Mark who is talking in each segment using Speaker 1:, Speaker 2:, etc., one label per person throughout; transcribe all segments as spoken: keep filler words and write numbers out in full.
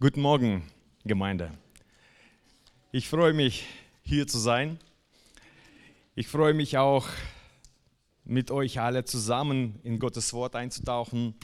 Speaker 1: Guten Morgen, Gemeinde. Ich freue mich, hier zu sein. Ich freue mich auch, mit euch alle zusammen in Gottes Wort einzutauchen.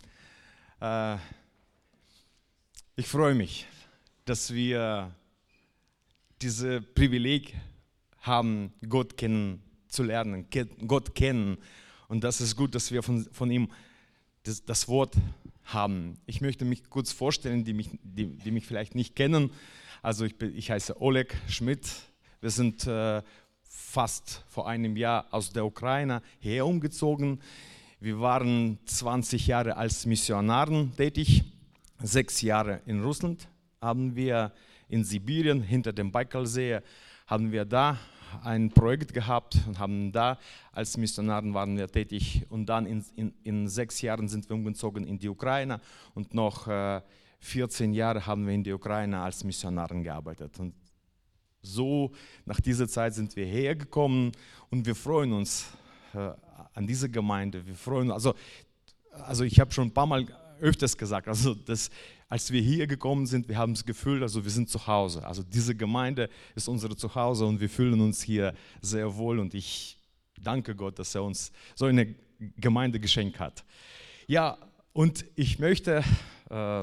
Speaker 1: Ich freue mich, dass wir dieses Privileg haben, Gott kennenzulernen, Gott kennen. Und das ist gut, dass wir von, von ihm das, das Wort haben. Ich möchte mich kurz vorstellen, die mich, die, die mich vielleicht nicht kennen. Also ich, bin, ich heiße Oleg Schmidt. Wir sind äh, fast vor einem Jahr aus der Ukraine her umgezogen. Wir waren zwanzig Jahre als Missionaren tätig. Sechs Jahre in Russland haben wir in Sibirien, hinter dem Baikalsee, haben wir da ein Projekt gehabt und haben da als Missionaren waren wir tätig. Und dann in, in, in sechs Jahren sind wir umgezogen in die Ukraine und noch äh, vierzehn Jahre haben wir in die Ukraine als Missionaren gearbeitet. Und so nach dieser Zeit sind wir hergekommen und wir freuen uns äh, an diese Gemeinde. Wir freuen uns, also, also ich habe schon ein paar Mal öfters gesagt, also das, als wir hier gekommen sind, wir haben das Gefühl, also wir sind zu Hause. Also diese Gemeinde ist unser Zuhause und wir fühlen uns hier sehr wohl und ich danke Gott, dass er uns so eine Gemeinde geschenkt hat. Ja, und ich möchte, äh,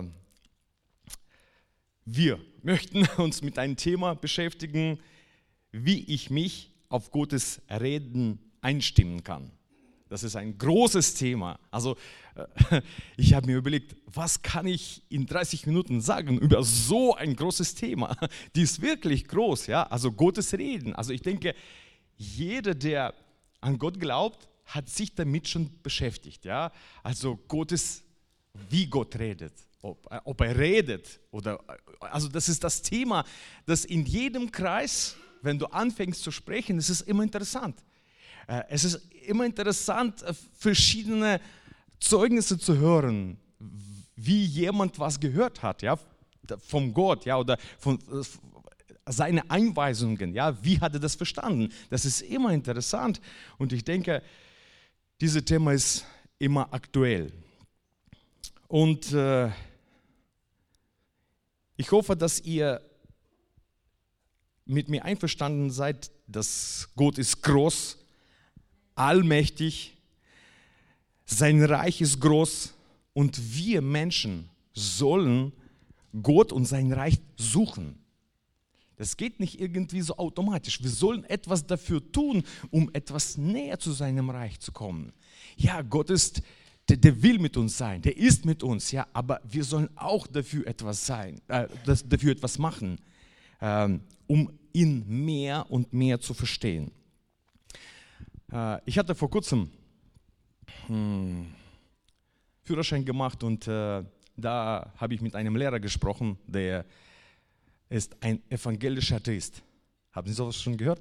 Speaker 1: wir möchten uns mit einem Thema beschäftigen, wie ich mich auf Gottes Reden einstimmen kann. Das ist ein großes Thema. Also ich habe mir überlegt, was kann ich in dreißig Minuten sagen über so ein großes Thema? Die ist wirklich groß, ja. Also Gottes Reden. Also ich denke, jeder, der an Gott glaubt, hat sich damit schon beschäftigt, ja. Also Gottes, wie Gott redet, ob, ob er redet oder, also das ist das Thema, das in jedem Kreis, wenn du anfängst zu sprechen, es ist immer interessant. Es ist immer interessant, verschiedene Zeugnisse zu hören, wie jemand was gehört hat, ja, vom Gott, ja, oder von seine Einweisungen, ja, wie hat er das verstanden? Das ist immer interessant und ich denke, dieses Thema ist immer aktuell. Und äh, ich hoffe, dass ihr mit mir einverstanden seid, dass Gott ist groß, allmächtig, sein Reich ist groß und wir Menschen sollen Gott und sein Reich suchen. Das geht nicht irgendwie so automatisch. Wir sollen etwas dafür tun, um etwas näher zu seinem Reich zu kommen. Ja, Gott ist, der, der will mit uns sein, der ist mit uns, ja, aber wir sollen auch dafür etwas sein, äh, das, dafür etwas machen, ähm, um ihn mehr und mehr zu verstehen. Äh, ich hatte vor kurzem hm, Führerschein gemacht und äh, da habe ich mit einem Lehrer gesprochen, der ist ein evangelischer Atheist. Haben Sie sowas schon gehört?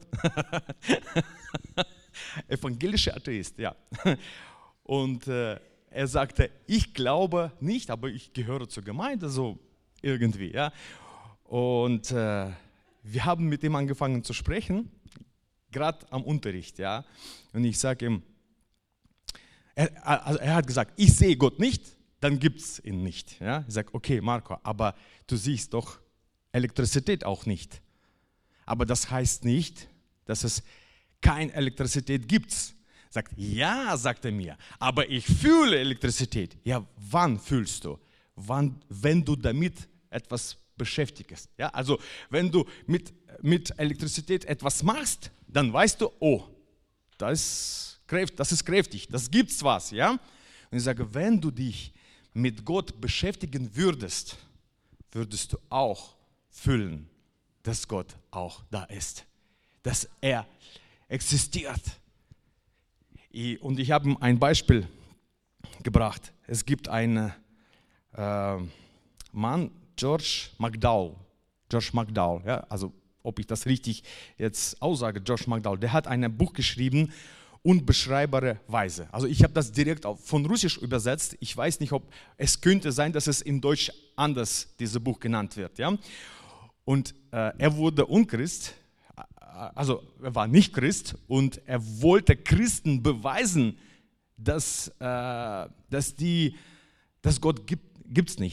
Speaker 1: Evangelischer Atheist, ja. Und äh, er sagte, ich glaube nicht, aber ich gehöre zur Gemeinde, so irgendwie, ja. Und äh, wir haben mit ihm angefangen zu sprechen, gerade am Unterricht, ja. Und ich sage ihm, er, also er hat gesagt, ich sehe Gott nicht, dann gibt es ihn nicht. Ja? Ich sage, okay Marco, aber du siehst doch Elektrizität auch nicht. Aber das heißt nicht, dass es keine Elektrizität gibt. Sagt, ja, sagt er mir, aber ich fühle Elektrizität. Ja, wann fühlst du? Wann, wenn du damit etwas beschäftigst. Ja? Also wenn du mit, mit Elektrizität etwas machst, dann weißt du, oh, das Das ist kräftig, das gibt's was, ja? Und ich sage, wenn du dich mit Gott beschäftigen würdest, würdest du auch fühlen, dass Gott auch da ist, dass er existiert. Und ich habe ihm ein Beispiel gebracht. Es gibt einen äh, Mann, George McDowell, George McDowell, ja? Also ob ich das richtig jetzt aussage, George McDowell, der hat ein Buch geschrieben, unbeschreibbare Weise. Also ich habe das direkt von Russisch übersetzt. Ich weiß nicht, ob es könnte sein, dass es in Deutsch anders, dieses Buch genannt wird. Ja? Und äh, er wurde Unchrist, also er war nicht Christ und er wollte Christen beweisen, dass, äh, dass, die, dass Gott gibt es nicht.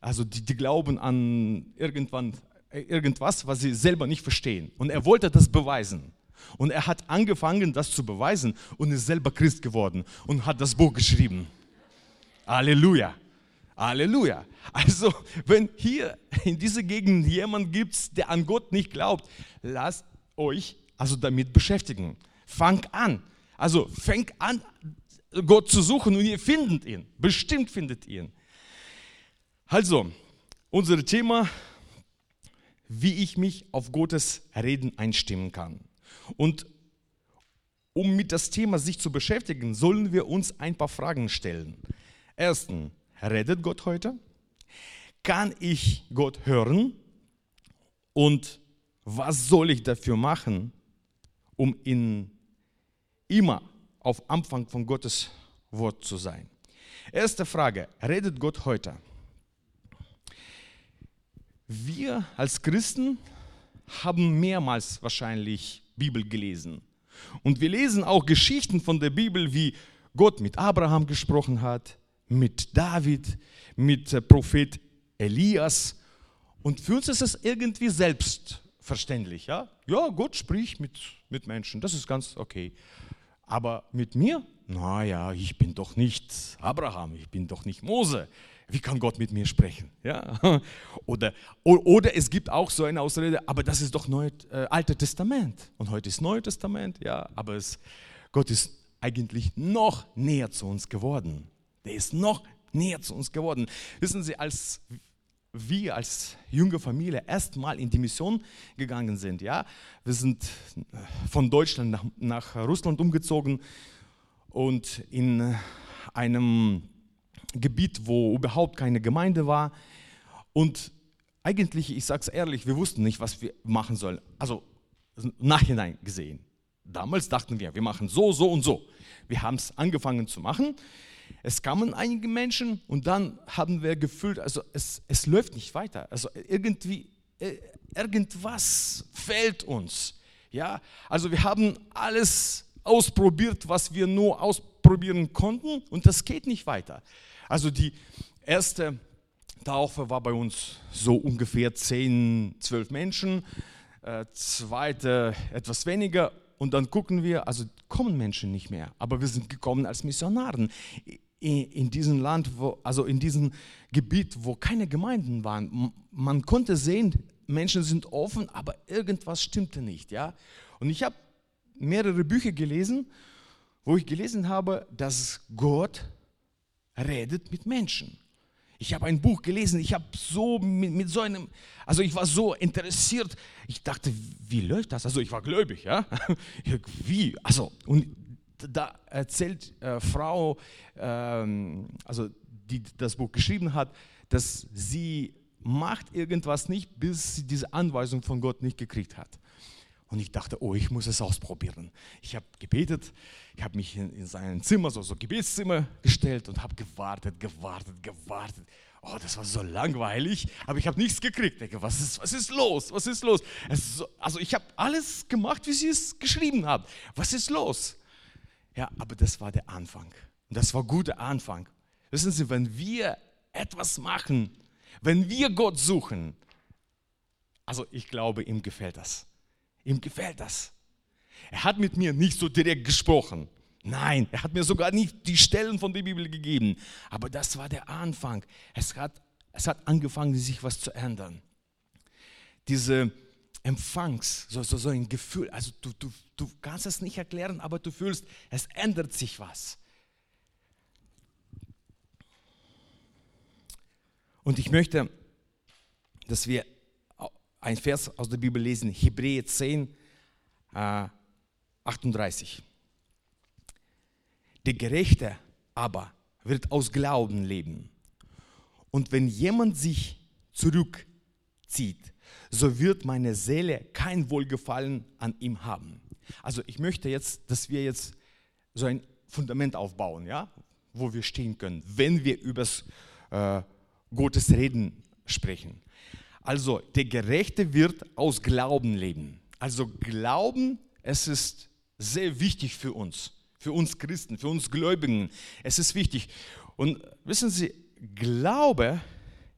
Speaker 1: also die, die glauben an irgendwann, irgendwas, was sie selber nicht verstehen. Und er wollte das beweisen. Und er hat angefangen, das zu beweisen und ist selber Christ geworden und hat das Buch geschrieben. Halleluja. Halleluja. Also, wenn hier in dieser Gegend jemand gibt, der an Gott nicht glaubt, lasst euch also damit beschäftigen. Fangt an. Also, fängt an, Gott zu suchen und ihr findet ihn. Bestimmt findet ihr ihn. Also, unser Thema, wie ich mich auf Gottes Reden einstimmen kann. Und um mit das Thema sich zu beschäftigen, sollen wir uns ein paar Fragen stellen. Erstens, redet Gott heute? Kann ich Gott hören? Und was soll ich dafür machen, um in immer auf Anfang von Gottes Wort zu sein? Erste Frage, redet Gott heute? Wir als Christen haben mehrmals wahrscheinlich Bibel gelesen. Und wir lesen auch Geschichten von der Bibel, wie Gott mit Abraham gesprochen hat, mit David, mit Prophet Elias. Und für uns ist es irgendwie selbstverständlich. Ja, ja, Gott spricht mit, mit Menschen, das ist ganz okay. Aber mit mir? Naja, ich bin doch nicht Abraham, ich bin doch nicht Mose. Wie kann Gott mit mir sprechen? Ja? Oder, oder es gibt auch so eine Ausrede, aber das ist doch Neue, äh, Alte Testament. Und heute ist Neues Testament, ja, aber es, Gott ist eigentlich noch näher zu uns geworden. Der ist noch näher zu uns geworden. Wissen Sie, als wir als junge Familie erstmal in die Mission gegangen sind, ja, wir sind von Deutschland nach, nach Russland umgezogen und in einem Gebiet, wo überhaupt keine Gemeinde war. Und eigentlich, ich sage es ehrlich, wir wussten nicht, was wir machen sollen. Also nachhinein gesehen. Damals dachten wir, wir machen so, so und so. Wir haben es angefangen zu machen. Es kamen einige Menschen und dann haben wir gefühlt, also es, es läuft nicht weiter. Also irgendwie, irgendwas fehlt uns. Ja? Also wir haben alles ausprobiert, was wir nur ausprobieren konnten und das geht nicht weiter. Also die erste Taufe war bei uns so ungefähr zehn, zwölf Menschen, äh, zweite etwas weniger und dann gucken wir, also kommen Menschen nicht mehr, aber wir sind gekommen als Missionaren in, in diesem Land, wo, also in diesem Gebiet, wo keine Gemeinden waren. Man konnte sehen, Menschen sind offen, aber irgendwas stimmte nicht. Ja? Und ich habe mehrere Bücher gelesen, wo ich gelesen habe, dass Gott redet mit Menschen. Ich habe ein Buch gelesen, ich habe so mit, mit so einem, also ich war so interessiert, ich dachte, wie läuft das? Also ich war gläubig, ja? Wie? Also, und da erzählt äh, Frau, ähm, also die das Buch geschrieben hat, dass sie macht irgendwas nicht, bis sie diese Anweisung von Gott nicht gekriegt hat. Und ich dachte, oh, ich muss es ausprobieren. Ich habe gebetet, ich habe mich in, in sein Zimmer, so, so Gebetszimmer gestellt und habe gewartet, gewartet, gewartet. Oh, das war so langweilig, aber ich habe nichts gekriegt. Ich denke, was ist, was ist los? Was ist los? Ist so, also ich habe alles gemacht, wie sie es geschrieben haben. Was ist los? Ja, aber das war der Anfang. Und das war ein guter Anfang. Wissen Sie, wenn wir etwas machen, wenn wir Gott suchen, also ich glaube, ihm gefällt das. Ihm gefällt das. Er hat mit mir nicht so direkt gesprochen. Nein, er hat mir sogar nicht die Stellen von der Bibel gegeben. Aber das war der Anfang. Es hat, es hat angefangen, sich was zu ändern. Diese Empfangs, so, so, so ein Gefühl, also du, du, du kannst es nicht erklären, aber du fühlst, es ändert sich was. Und ich möchte, dass wir ein Vers aus der Bibel lesen, Hebräer zehn, äh, achtunddreißig. Der Gerechte aber wird aus Glauben leben. Und wenn jemand sich zurückzieht, so wird meine Seele kein Wohlgefallen an ihm haben. Also ich möchte jetzt, dass wir jetzt so ein Fundament aufbauen, ja, wo wir stehen können, wenn wir über äh, Gottes Reden sprechen. Also der Gerechte wird aus Glauben leben. Also Glauben, es ist sehr wichtig für uns, für uns Christen, für uns Gläubigen. Es ist wichtig. Und wissen Sie, Glaube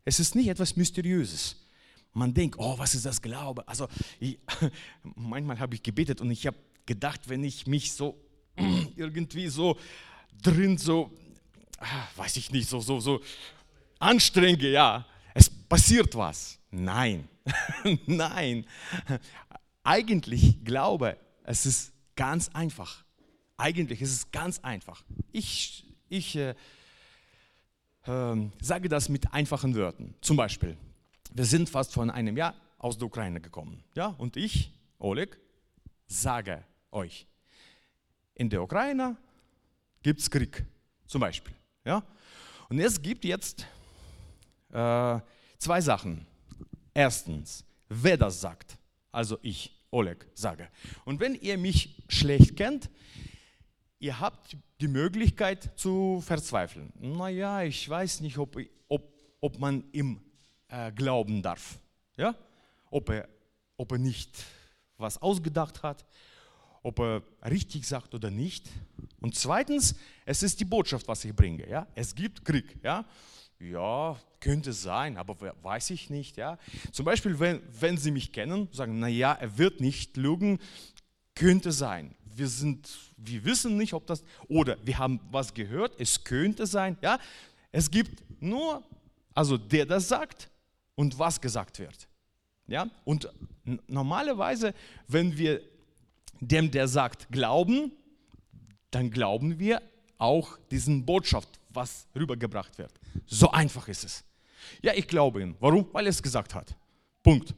Speaker 1: Es ist nicht etwas Mysteriöses. Man denkt, oh, was ist das Glaube? Also ich, manchmal habe ich gebetet und ich habe gedacht, wenn ich mich so irgendwie so drin so, weiß ich nicht, so, so, so anstrenge, ja, es passiert was. Nein, nein. Eigentlich glaube, es ist ganz einfach. Eigentlich ist es ganz einfach. Ich, ich äh, äh, sage das mit einfachen Wörtern. Zum Beispiel, wir sind fast vor einem Jahr aus der Ukraine gekommen. Ja? Und ich, Oleg, sage euch, in der Ukraine gibt es Krieg, zum Beispiel. Ja? Und es gibt jetzt äh, zwei Sachen. Erstens, wer das sagt, also ich, Oleg, sage. Und wenn ihr mich schlecht kennt, ihr habt die Möglichkeit zu verzweifeln. Naja, ich weiß nicht, ob, ob, ob man ihm äh, glauben darf. Ja? Ob, er, ob er nicht was ausgedacht hat, ob er richtig sagt oder nicht. Und zweitens, es ist die Botschaft, was ich bringe. Ja? Es gibt Krieg. Ja? Ja, könnte sein, aber weiß ich nicht. Ja? Zum Beispiel, wenn, wenn Sie mich kennen, sagen, naja, er wird nicht lügen, könnte sein. Wir, sind, wir wissen nicht, ob das, oder wir haben was gehört, es könnte sein. Ja? Es gibt nur, also der das sagt und was gesagt wird. Ja? Und n- normalerweise, wenn wir dem, der sagt, glauben, dann glauben wir auch diesen Botschaft, was rübergebracht wird. So einfach ist es. Ja, ich glaube ihm. Warum? Weil er es gesagt hat. Punkt.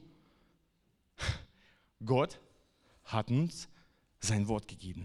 Speaker 1: Gott hat uns sein Wort gegeben.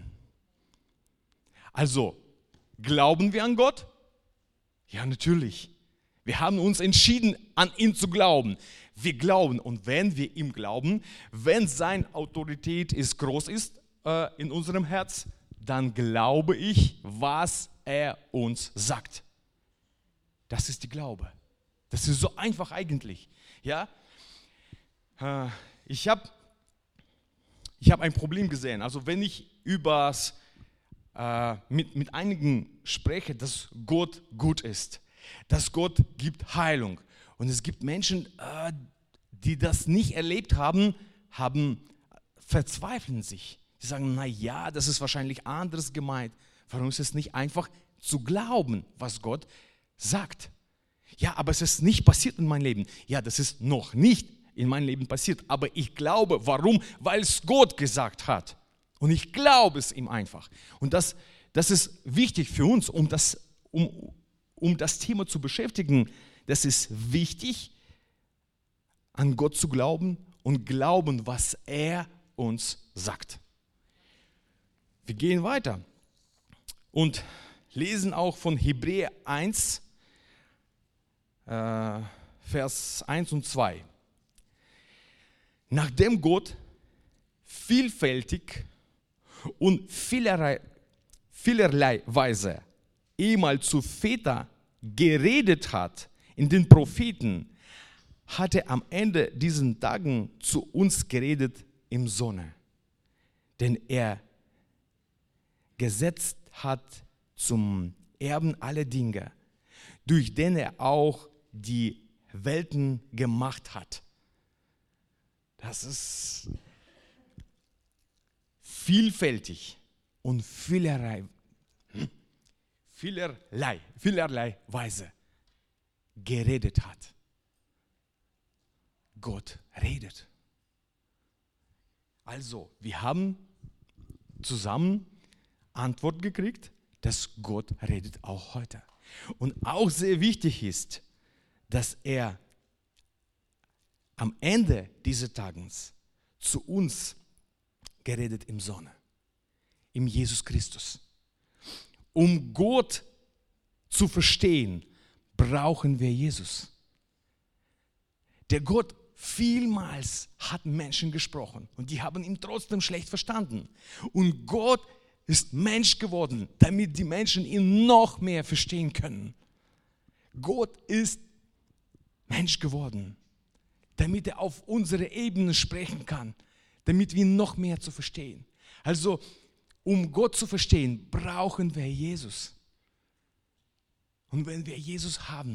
Speaker 1: Also, glauben wir an Gott? Ja, natürlich. Wir haben uns entschieden, an ihn zu glauben. Wir glauben, und wenn wir ihm glauben, wenn seine Autorität ist, groß ist äh, in unserem Herz, dann glaube ich, was er uns sagt. Das ist die Glaube. Das ist so einfach eigentlich. Ja? Äh, ich habe ich hab ein Problem gesehen. Also wenn ich übers, äh, mit, mit einigen spreche, dass Gott gut ist, dass Gott gibt Heilung. Und es gibt Menschen, äh, die das nicht erlebt haben, haben verzweifeln sich. Die sagen, na ja, das ist wahrscheinlich anderes gemeint. Warum ist es nicht einfach zu glauben, was Gott sagt? Ja, aber es ist nicht passiert in meinem Leben. Ja, das ist noch nicht in meinem Leben passiert. Aber ich glaube, warum? Weil es Gott gesagt hat. Und ich glaube es ihm einfach. Und das, das ist wichtig für uns, um das, um, um das Thema zu beschäftigen. Das ist wichtig, an Gott zu glauben und glauben, was er uns sagt. Wir gehen weiter und lesen auch von Hebräer eins, äh, Vers eins und zwei. Nachdem Gott vielfältig und vielerlei, vielerlei Weise ehemals zu Vätern geredet hat in den Propheten, hat er am Ende diesen Tagen zu uns geredet im Sohne, den er gesetzt hat zum Erben aller Dinge, durch den er auch die Welten gemacht hat. Das ist vielfältig und vielerlei, vielerlei, vielerlei Weise geredet hat. Gott redet. Also, wir haben zusammen Antwort gekriegt, dass Gott redet auch heute. Und auch sehr wichtig ist, dass er am Ende dieses Tages zu uns geredet im Sohn, im Jesus Christus. Um Gott zu verstehen, brauchen wir Jesus. Der Gott vielmals hat Menschen gesprochen und die haben ihn trotzdem schlecht verstanden. Und Gott ist Mensch geworden, damit die Menschen ihn noch mehr verstehen können. Gott ist Mensch geworden, damit er auf unsere Ebene sprechen kann, damit wir ihn noch mehr zu verstehen. Also, um Gott zu verstehen, brauchen wir Jesus. Und wenn wir Jesus haben,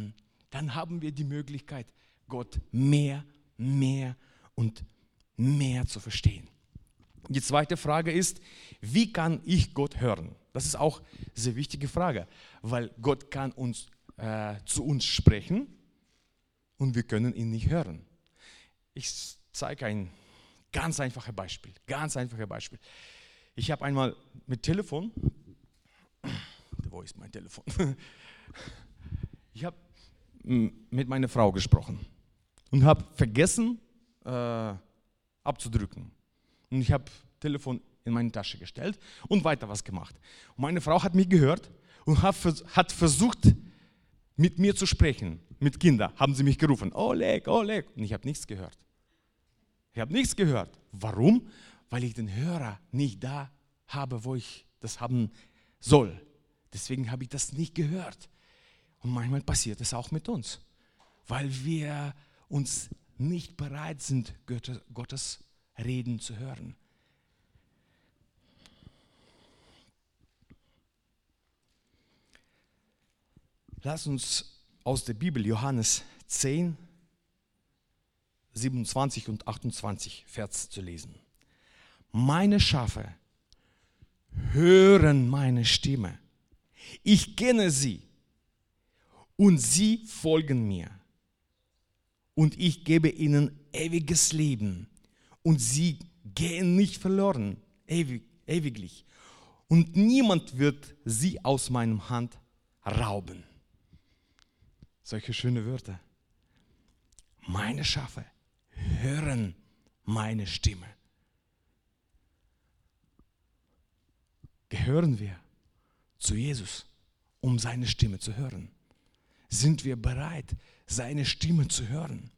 Speaker 1: dann haben wir die Möglichkeit, Gott mehr, mehr und mehr zu verstehen. Die zweite Frage ist, wie kann ich Gott hören? Das ist auch eine sehr wichtige Frage, weil Gott kann uns, äh, zu uns sprechen und wir können ihn nicht hören. Ich zeige ein ganz einfaches Beispiel, ganz einfaches Beispiel. Ich habe einmal mit Telefon, wo ist mein Telefon? Ich habe mit meiner Frau gesprochen und habe vergessen äh, abzudrücken. Und ich habe das Telefon in meine Tasche gestellt und weiter was gemacht. Und meine Frau hat mich gehört und hat versucht, mit mir zu sprechen. Mit Kindern haben sie mich gerufen, Oleg, Oleg. Und ich habe nichts gehört. Ich habe nichts gehört. Warum? Weil ich den Hörer nicht da habe, wo ich das haben soll. Deswegen habe ich das nicht gehört. Und manchmal passiert es auch mit uns, weil wir uns nicht bereit sind, Gottes Reden zu hören. Lass uns aus der Bibel Johannes zehn, siebenundzwanzig und achtundzwanzig Vers zu lesen. Meine Schafe hören meine Stimme. Ich kenne sie und sie folgen mir. Und ich gebe ihnen ewiges Leben und sie gehen nicht verloren, ewig, ewiglich. Und niemand wird sie aus meiner Hand rauben. Solche schöne Wörter. Meine Schafe hören meine Stimme. Gehören wir zu Jesus, um seine Stimme zu hören? Sind wir bereit, seine Stimme zu hören?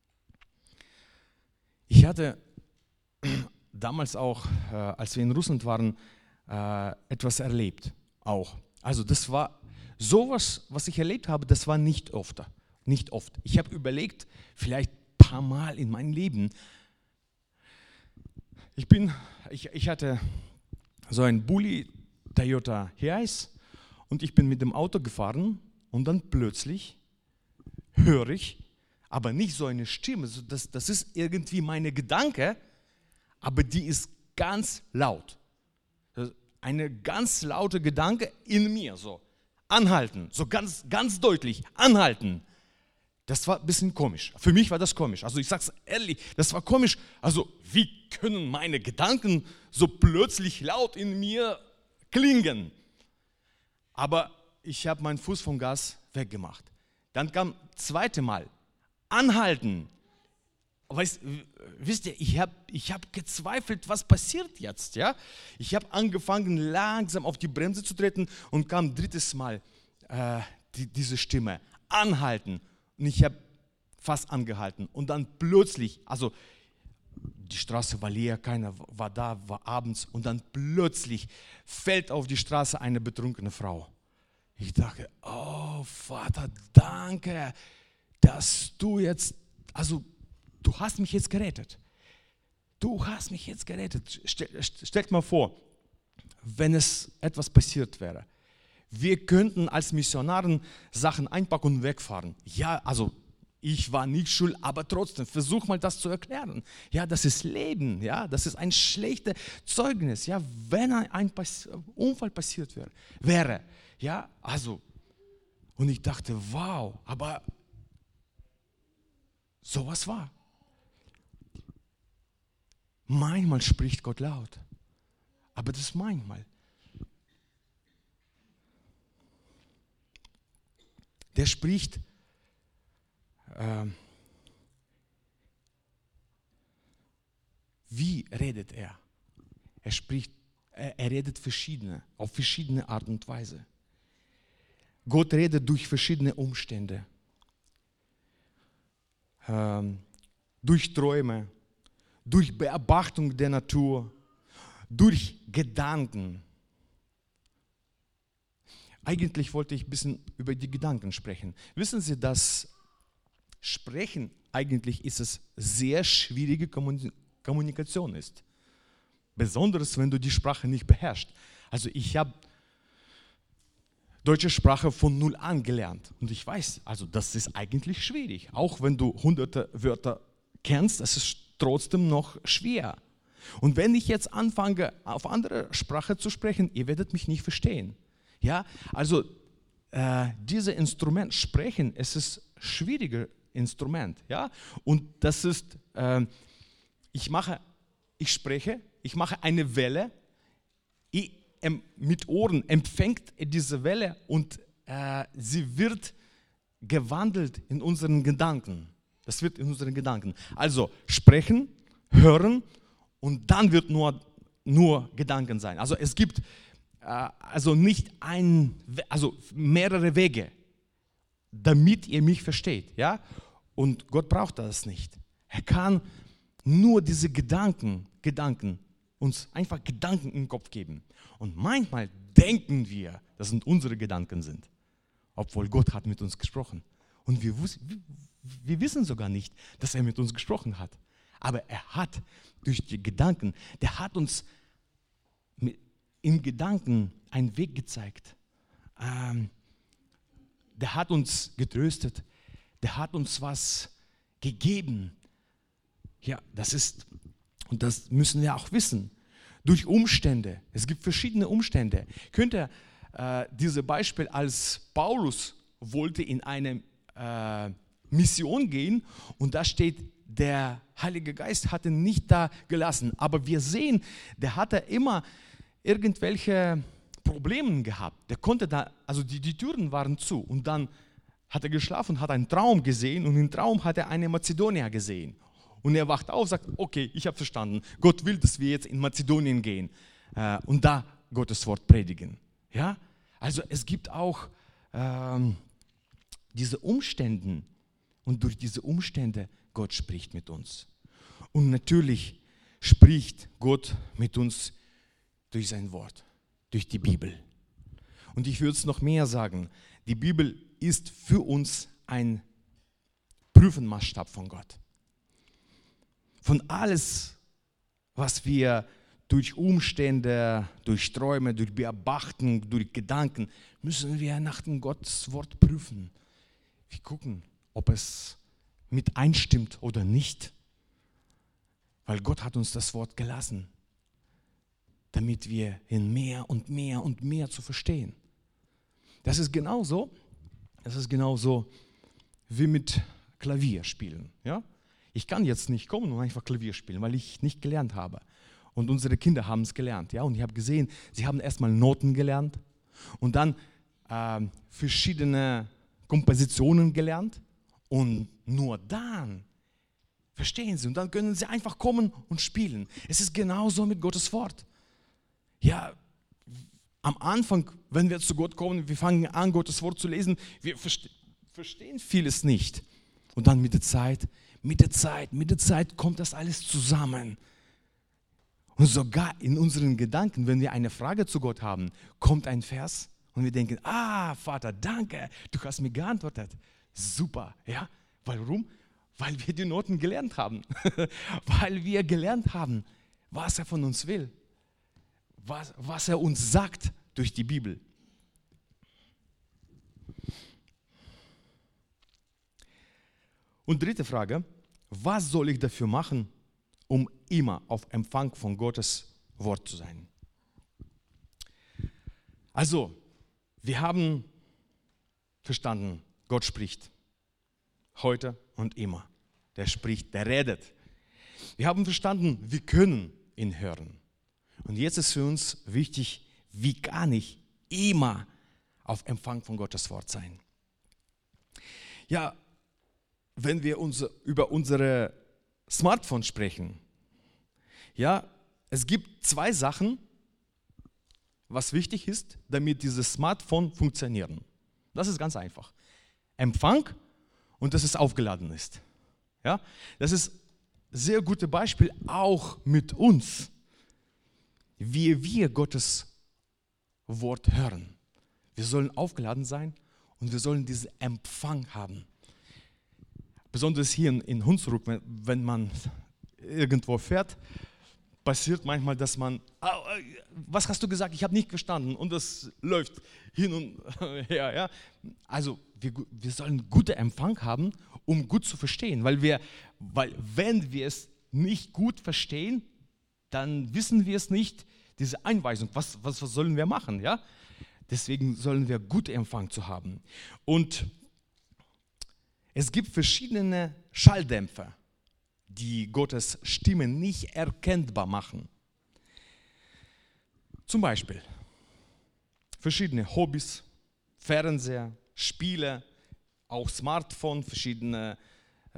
Speaker 1: Ich hatte damals auch, äh, als wir in Russland waren, äh, etwas erlebt. Auch. Also das war sowas, was ich erlebt habe, das war nicht oft. Nicht oft. Ich habe überlegt, vielleicht ein paar Mal in meinem Leben. Ich bin, ich, ich hatte so ein Bulli Toyota Hiace und ich bin mit dem Auto gefahren und dann plötzlich höre ich, aber nicht so eine Stimme, das, das ist irgendwie meine Gedanke, aber die ist ganz laut. Eine ganz laute Gedanke in mir, so anhalten, so ganz, ganz deutlich anhalten. Das war ein bisschen komisch. Für mich war das komisch. Also ich sage es ehrlich, das war komisch. Also wie können meine Gedanken so plötzlich laut in mir klingen? Aber ich habe meinen Fuß vom Gas weggemacht. Dann kam das zweite Mal, anhalten. Weißt, wisst ihr, ich habe ich hab gezweifelt, was passiert jetzt? Ja? Ich habe angefangen, langsam auf die Bremse zu treten und kam drittes Mal äh, die, diese Stimme, anhalten. Und ich habe fast angehalten. Und dann plötzlich, also die Straße war leer, keiner war da, war abends. Und dann plötzlich fällt auf die Straße eine betrunkene Frau. Ich dachte, oh Vater, danke, dass du jetzt, also du hast mich jetzt gerettet. Du hast mich jetzt gerettet. Stell, stellt mal vor, wenn es etwas passiert wäre. Wir könnten als Missionaren Sachen einpacken und wegfahren. Ja, also ich war nicht schuld, aber trotzdem, versuch mal das zu erklären. Ja, das ist Leben, ja, das ist ein schlechtes Zeugnis. Ja, wenn ein Pass- Unfall passiert wäre, wäre, ja, also, und ich dachte, wow, aber sowas war. Manchmal spricht Gott laut, aber das ist manchmal. Der spricht äh, wie redet er? Er spricht, er, er redet verschiedene, auf verschiedene Art und Weise. Gott redet durch verschiedene Umstände, ähm, durch Träume, durch Beobachtung der Natur, durch Gedanken. Eigentlich wollte ich ein bisschen über die Gedanken sprechen. Wissen Sie, dass Sprechen eigentlich ist es sehr schwierige Kommunikation ist. Besonders wenn du die Sprache nicht beherrschst. Also ich habe deutsche Sprache von null an gelernt. Und ich weiß, also das ist eigentlich schwierig. Auch wenn du hunderte Wörter kennst, das ist trotzdem noch schwer. Und wenn ich jetzt anfange, auf andere Sprache zu sprechen, ihr werdet mich nicht verstehen. Ja, also äh, dieses Instrument Sprechen, es ist ein schwieriges Instrument. Ja, und das ist, äh, ich mache, ich spreche, ich mache eine Welle, ich, ähm, mit Ohren empfängt diese Welle und äh, sie wird gewandelt in unseren Gedanken. Das wird in unseren Gedanken. Also sprechen, hören und dann wird nur, nur Gedanken sein. Also es gibt äh, also nicht ein, also mehrere Wege, damit ihr mich versteht. Ja? Und Gott braucht das nicht. Er kann nur diese Gedanken, Gedanken, uns einfach Gedanken im Kopf geben. Und manchmal denken wir, dass es unsere Gedanken sind, obwohl Gott hat mit uns gesprochen. Und wir, wir, wir wissen sogar nicht, dass er mit uns gesprochen hat. Aber er hat durch die Gedanken, der hat uns mit, im Gedanken einen Weg gezeigt. Ähm, der hat uns getröstet. Der hat uns was gegeben. Ja, das ist, und das müssen wir auch wissen, durch Umstände. Es gibt verschiedene Umstände. Könnt ihr äh, dieses Beispiel, als Paulus wollte in eine äh, Mission gehen und da steht, der Heilige Geist hat ihn nicht da gelassen. Aber wir sehen, der hatte immer irgendwelche Probleme gehabt. Der konnte da, also die, die Türen waren zu und dann hat er geschlafen, hat einen Traum gesehen und im Traum hat er eine Mazedonier gesehen. Und er wacht auf und sagt, okay, ich habe verstanden, Gott will, dass wir jetzt in Mazedonien gehen äh, und da Gottes Wort predigen. Ja? Also es gibt auch ähm, diese Umstände und durch diese Umstände Gott spricht mit uns. Und natürlich spricht Gott mit uns durch sein Wort, durch die Bibel. Und ich würde es noch mehr sagen, die Bibel ist für uns ein Prüfenmaßstab von Gott. Von alles, was wir durch Umstände, durch Träume, durch Beobachten, durch Gedanken, müssen wir nach dem Gottes Wort prüfen. Wir gucken, ob es mit einstimmt oder nicht. Weil Gott hat uns das Wort gelassen, damit wir ihn mehr und mehr und mehr zu verstehen. Das ist genauso, das ist genauso wie mit Klavier spielen. Ja? Ich kann jetzt nicht kommen und einfach Klavier spielen, weil ich nicht gelernt habe. Und unsere Kinder haben es gelernt. Ja? Und ich habe gesehen, sie haben erstmal Noten gelernt und dann äh, verschiedene Kompositionen gelernt. Und nur dann verstehen sie und dann können sie einfach kommen und spielen. Es ist genauso mit Gottes Wort. Ja, am Anfang, wenn wir zu Gott kommen, wir fangen an, Gottes Wort zu lesen, wir verste- verstehen vieles nicht. Und dann mit der Zeit, mit der Zeit, mit der Zeit kommt das alles zusammen. Und sogar in unseren Gedanken, wenn wir eine Frage zu Gott haben, kommt ein Vers und wir denken, ah, Vater, danke, du hast mir geantwortet. Super, ja. Warum? Weil wir die Noten gelernt haben. Weil wir gelernt haben, was er von uns will. Was, was er uns sagt durch die Bibel. Und dritte Frage, was soll ich dafür machen, um immer auf Empfang von Gottes Wort zu sein? Also, wir haben verstanden, Gott spricht. Heute und immer. Der spricht, der redet. Wir haben verstanden, wir können ihn hören. Und jetzt ist für uns wichtig, wie kann ich immer auf Empfang von Gottes Wort sein? Ja, wenn wir uns über unsere Smartphones sprechen, ja, es gibt zwei Sachen, was wichtig ist, damit dieses Smartphone funktioniert. Das ist ganz einfach. Empfang und dass es aufgeladen ist. Ja, das ist ein sehr gutes Beispiel auch mit uns, wie wir Gottes Wort hören. Wir sollen aufgeladen sein und wir sollen diesen Empfang haben. Besonders hier in Hunsrück, wenn man irgendwo fährt, passiert manchmal, dass man, was hast du gesagt, ich habe nicht verstanden und das läuft hin und her. Ja? Also wir, wir sollen guten Empfang haben, um gut zu verstehen, weil, wir, weil wenn wir es nicht gut verstehen, dann wissen wir es nicht, diese Einweisung, was, was, was sollen wir machen? Ja? Deswegen sollen wir guten Empfang zu haben. Und es gibt verschiedene Schalldämpfer, die Gottes Stimme nicht erkennbar machen. Zum Beispiel verschiedene Hobbys, Fernseher, Spiele, auch Smartphone, verschiedene, äh,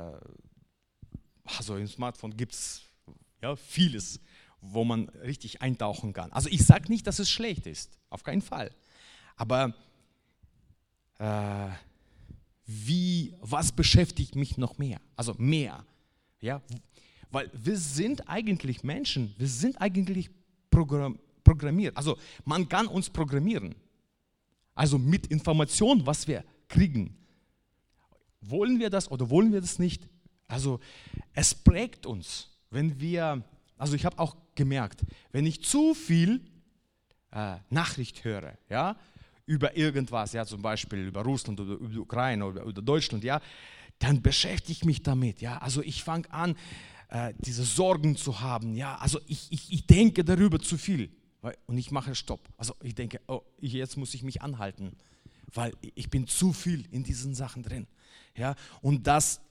Speaker 1: also im Smartphone gibt es ja, vieles, wo man richtig eintauchen kann. Also ich sage nicht, dass es schlecht ist, auf keinen Fall. Aber äh, wie, was beschäftigt mich noch mehr? Also mehr. Ja, weil wir sind eigentlich Menschen, wir sind eigentlich Programm, programmiert. Also man kann uns programmieren. Also mit Informationen, was wir kriegen. Wollen wir das oder wollen wir das nicht? Also es prägt uns, wenn wir, also ich habe auch gemerkt, wenn ich zu viel äh, Nachricht höre, ja, über irgendwas, ja, zum Beispiel über Russland oder über die Ukraine oder über Deutschland, ja, dann beschäftige ich mich damit. Ja? Also ich fange an, äh, diese Sorgen zu haben. Ja? Also ich, ich, ich denke darüber zu viel. Weil, und ich mache Stopp. Also ich denke, oh, jetzt muss ich mich anhalten, weil ich bin zu viel in diesen Sachen drin. Ja? Und das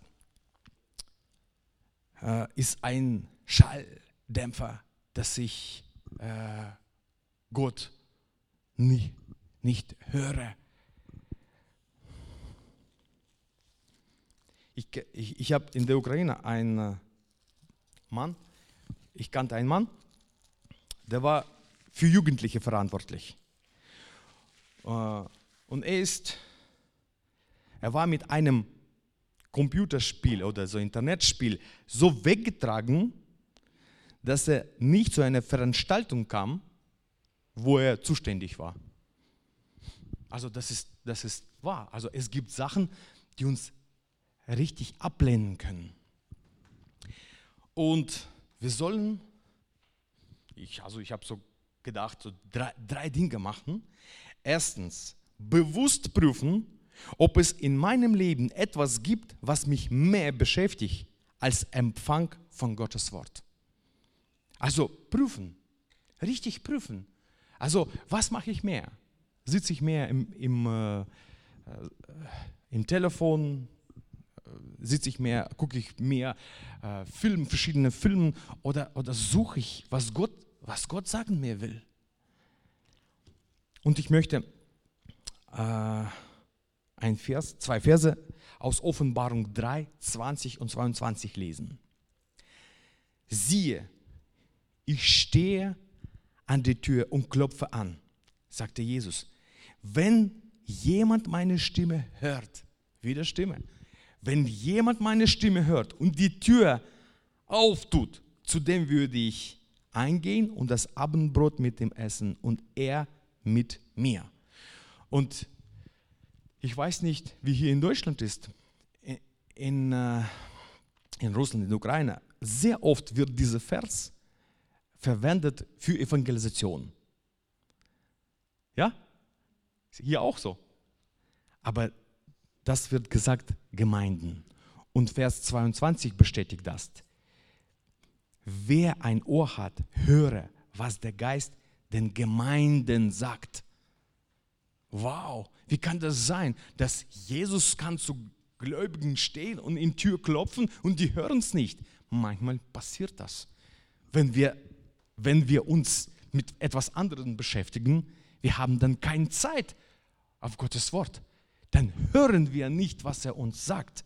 Speaker 1: äh, ist ein Schalldämpfer, dass ich äh, Gott nie, nicht höre. Ich, ich, ich habe in der Ukraine einen Mann, ich kannte einen Mann, der war für Jugendliche verantwortlich. Und er ist, er war mit einem Computerspiel oder so Internetspiel so weggetragen, dass er nicht zu einer Veranstaltung kam, wo er zuständig war. Also das ist, das ist wahr. Also es gibt Sachen, die uns richtig ablehnen können. Und wir sollen, ich, also ich habe so gedacht, so drei, drei Dinge machen. Erstens, bewusst prüfen, ob es in meinem Leben etwas gibt, was mich mehr beschäftigt als Empfang von Gottes Wort. Also prüfen, richtig prüfen. Also was mache ich mehr? Sitze ich mehr im, im, äh, im Telefon? Sitze ich mehr, gucke ich mehr äh, Film, verschiedene Filme oder, oder suche ich, was Gott, was Gott sagen mir will. Und ich möchte äh, ein Vers, zwei Verse aus Offenbarung drei, zwanzig und zweiundzwanzig lesen. Siehe, ich stehe an der Tür und klopfe an, sagte Jesus. Wenn jemand meine Stimme hört, wieder Stimme, wenn jemand meine Stimme hört und die Tür auftut, zu dem würde ich eingehen und das Abendbrot mit ihm essen und er mit mir. Und ich weiß nicht, wie hier in Deutschland ist, in, in Russland, in der Ukraine, sehr oft wird dieser Vers verwendet für Evangelisation. Ja? Hier auch so. Aber das wird gesagt, Gemeinden. Und Vers zweiundzwanzig bestätigt das. Wer ein Ohr hat, höre, was der Geist den Gemeinden sagt. Wow, wie kann das sein, dass Jesus kann zu Gläubigen stehen und in die Tür klopfen und die hören es nicht? Manchmal passiert das. Wenn wir, wenn wir uns mit etwas anderem beschäftigen, wir haben dann keine Zeit auf Gottes Wort. Dann hören wir nicht, was er uns sagt.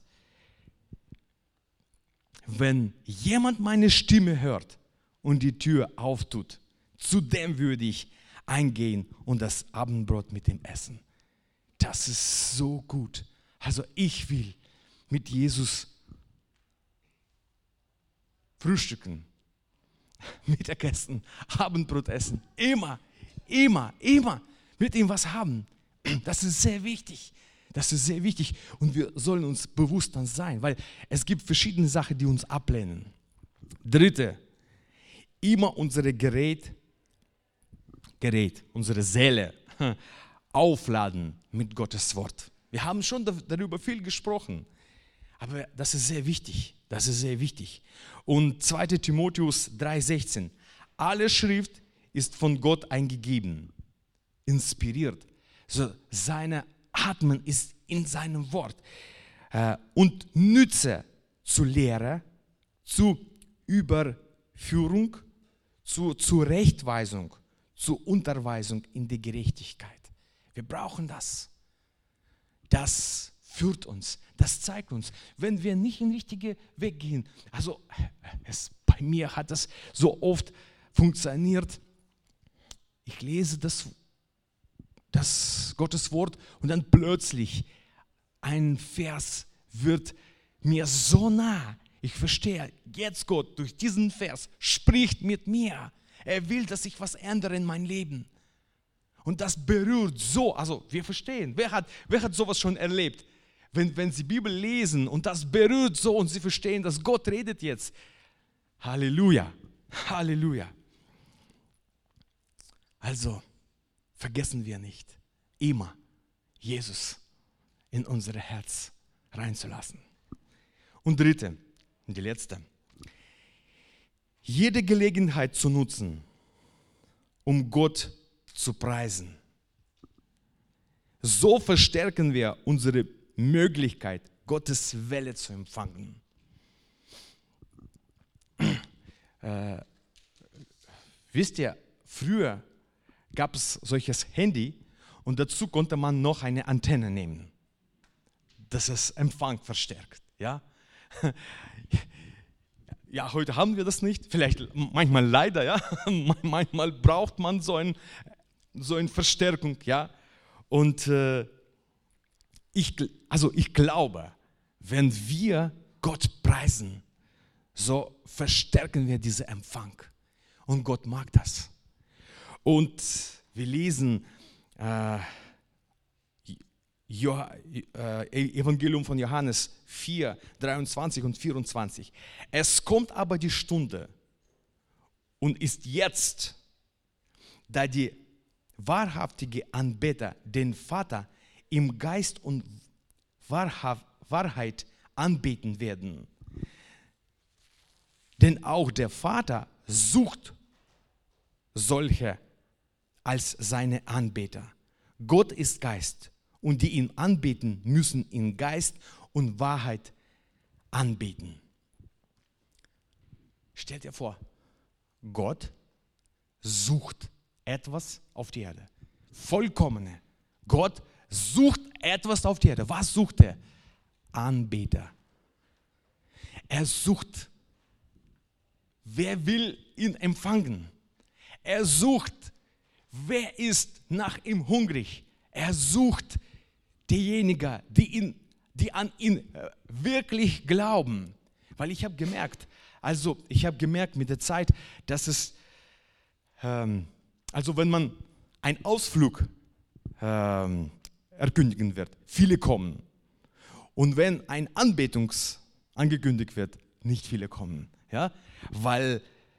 Speaker 1: Wenn jemand meine Stimme hört und die Tür auftut, zu dem würde ich eingehen und das Abendbrot mit ihm essen. Das ist so gut. Also ich will mit Jesus frühstücken, Mittagessen, Abendbrot essen. Immer, immer, immer mit ihm was haben. Das ist sehr wichtig. Das ist sehr wichtig und wir sollen uns bewusst dann sein, weil es gibt verschiedene Sachen, die uns ablehnen. Dritte, immer unsere Gerät, Gerät, unsere Seele aufladen mit Gottes Wort. Wir haben schon darüber viel gesprochen, aber das ist sehr wichtig. Das ist sehr wichtig. Und zweiter Timotheus drei sechzehn. Alle Schrift ist von Gott eingegeben, inspiriert. So, seine Atmen ist in seinem Wort. Und nütze zur Lehre, zur Überführung, zur Zurechtweisung, zur Unterweisung in die Gerechtigkeit. Wir brauchen das. Das führt uns, das zeigt uns, wenn wir nicht in den richtigen Weg gehen. Also es, bei mir hat das so oft funktioniert. Ich lese das, das Gottes Wort und dann plötzlich ein Vers wird mir so nah. Ich verstehe, jetzt Gott durch diesen Vers spricht mit mir. Er will, dass ich was ändere in mein Leben. Und das berührt so, also wir verstehen, wer hat, wer hat sowas schon erlebt? Wenn, wenn sie Bibel lesen und das berührt so und sie verstehen, dass Gott redet jetzt. Halleluja, Halleluja. Also, vergessen wir nicht, immer Jesus in unser Herz reinzulassen. Und dritte, die letzte, jede Gelegenheit zu nutzen, um Gott zu preisen. So verstärken wir unsere Möglichkeit, Gottes Welle zu empfangen. Äh, wisst ihr, früher gab es solches Handy und dazu konnte man noch eine Antenne nehmen, dass es Empfang verstärkt. Ja? Ja, heute haben wir das nicht, vielleicht manchmal leider, ja, manchmal braucht man so, ein, so eine Verstärkung, ja, und äh, ich, also ich glaube, wenn wir Gott preisen, so verstärken wir diesen Empfang und Gott mag das. Und wir lesen äh, Jo, äh, Evangelium von Johannes vier, dreiundzwanzig und vierundzwanzig. Es kommt aber die Stunde und ist jetzt, da die wahrhaftige Anbeter den Vater im Geist und Wahrhaft, Wahrheit anbeten werden. Denn auch der Vater sucht solche als seine Anbeter. Gott ist Geist. Und die ihn anbeten, müssen in Geist und Wahrheit anbeten. Stellt dir vor, Gott sucht etwas auf der Erde. Vollkommene. Gott sucht etwas auf der Erde. Was sucht er? Anbeter. Er sucht, wer will ihn empfangen? Er sucht, wer ist nach ihm hungrig? Er sucht diejenigen, die, ihn, die an ihn wirklich glauben. Weil ich habe gemerkt, also ich habe gemerkt mit der Zeit, dass es, ähm, also wenn man einen Ausflug ähm, erkündigen wird, viele kommen. Und wenn ein Anbetungs angekündigt wird, nicht viele kommen. Ja? Weil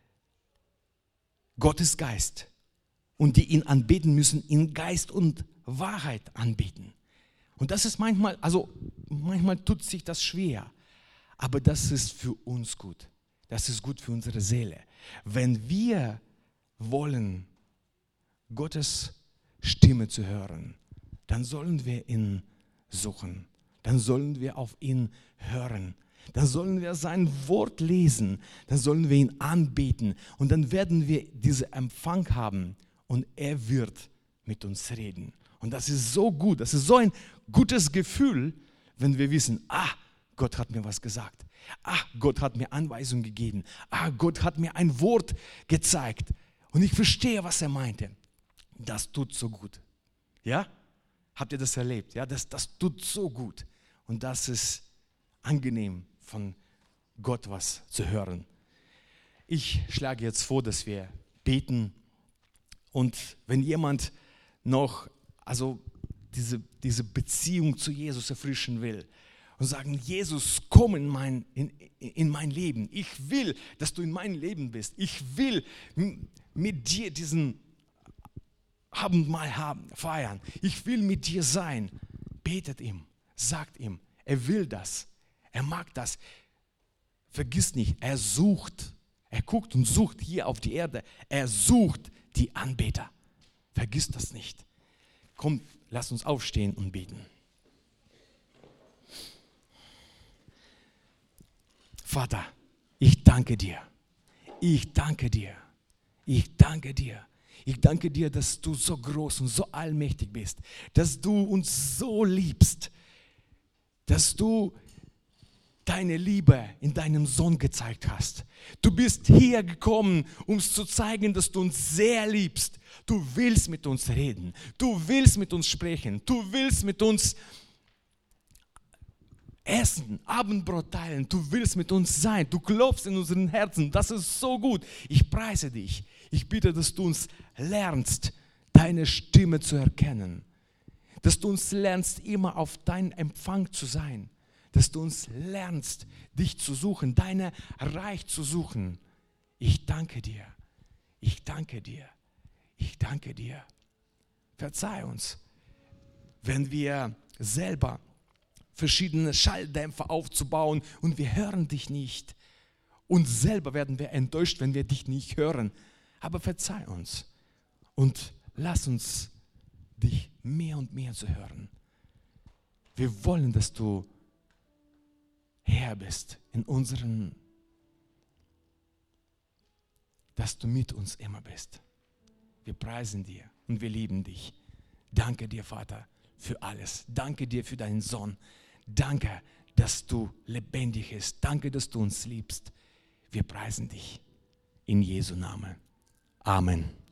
Speaker 1: Gott ist Geist. Und die ihn anbeten müssen, in Geist und Wahrheit anbeten. Und das ist manchmal, also manchmal tut sich das schwer, aber das ist für uns gut. Das ist gut für unsere Seele. Wenn wir wollen, Gottes Stimme zu hören, dann sollen wir ihn suchen. Dann sollen wir auf ihn hören. Dann sollen wir sein Wort lesen. Dann sollen wir ihn anbeten. Und dann werden wir diesen Empfang haben und er wird mit uns reden. Und das ist so gut, das ist so ein gutes Gefühl, wenn wir wissen, ah, Gott hat mir was gesagt. Ah, Gott hat mir Anweisungen gegeben. Ah, Gott hat mir ein Wort gezeigt. Und ich verstehe, was er meinte. Das tut so gut. Ja? Habt ihr das erlebt? Ja, das, das tut so gut. Und das ist angenehm, von Gott was zu hören. Ich schlage jetzt vor, dass wir beten. Und wenn jemand noch also diese, diese Beziehung zu Jesus erfrischen will und sagen, Jesus, komm in mein, in, in mein Leben. Ich will, dass du in mein Leben bist. Ich will mit dir diesen Abendmahl haben, feiern. Ich will mit dir sein. Betet ihm, sagt ihm, er will das. Er mag das. Vergiss nicht, er sucht. Er guckt und sucht hier auf die Erde. Er sucht die Anbeter. Vergiss das nicht. Komm, lass uns aufstehen und beten. Vater, ich danke dir. Ich danke dir. Ich danke dir. Ich danke dir, dass du so groß und so allmächtig bist. Dass du uns so liebst. Dass du deine Liebe in deinem Sohn gezeigt hast. Du bist hier gekommen, um uns zu zeigen, dass du uns sehr liebst. Du willst mit uns reden. Du willst mit uns sprechen. Du willst mit uns essen, Abendbrot teilen. Du willst mit uns sein. Du klopfst in unseren Herzen. Das ist so gut. Ich preise dich. Ich bitte, dass du uns lernst, deine Stimme zu erkennen. Dass du uns lernst, immer auf deinen Empfang zu sein. Dass du uns lernst, dich zu suchen, dein Reich zu suchen. Ich danke dir. Ich danke dir. Ich danke dir. Verzeih uns, wenn wir selber verschiedene Schalldämpfer aufzubauen und wir hören dich nicht. Und selber werden wir enttäuscht, wenn wir dich nicht hören. Aber verzeih uns und lass uns dich mehr und mehr zu hören. Wir wollen, dass du Herr bist in unseren, dass du mit uns immer bist. Wir preisen dir und wir lieben dich. Danke dir, Vater, für alles. Danke dir für deinen Sohn. Danke, dass du lebendig bist. Danke, dass du uns liebst. Wir preisen dich in Jesu Namen. Amen.